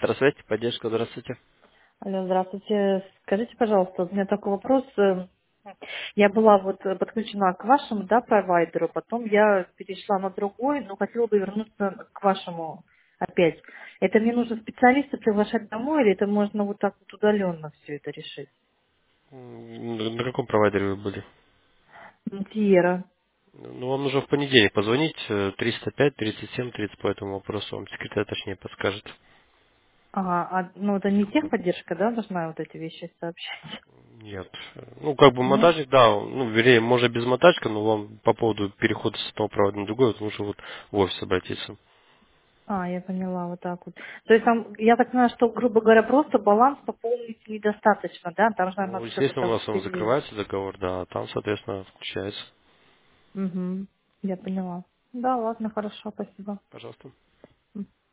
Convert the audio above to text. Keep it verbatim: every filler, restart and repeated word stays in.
Здравствуйте, поддержка, здравствуйте. Алло, здравствуйте. Скажите, пожалуйста, вот у меня такой вопрос. Э, Я была вот э, подключена к вашему, да, провайдеру, потом я перешла на другой, но хотела бы вернуться к вашему опять. Это мне нужно специалиста приглашать домой, или это можно вот так вот удаленно все это решить? М, На на каком провайдере вы были? М, Тиера. Ну, вам нужно в понедельник позвонить, э, триста пять тридцать семь тридцать по этому вопросу, вам секретарь точнее подскажет. Ага, а, ну это не техподдержка, да, должна вот эти вещи сообщать? Нет. Ну, как бы Нет? монтажник, да, ну, вернее, может без монтажника, но вам по поводу перехода с одного провода на другой, вот лучше вот в офис обратиться. А, я поняла, вот так вот. То есть там, я так понимаю, что, грубо говоря, просто баланс пополнить недостаточно, да? Там же Ну, надо естественно, какой-то у вот нас он период. закрывается договор, да, а там, соответственно, включается. Угу. Я поняла. Да, ладно, хорошо, спасибо. Пожалуйста.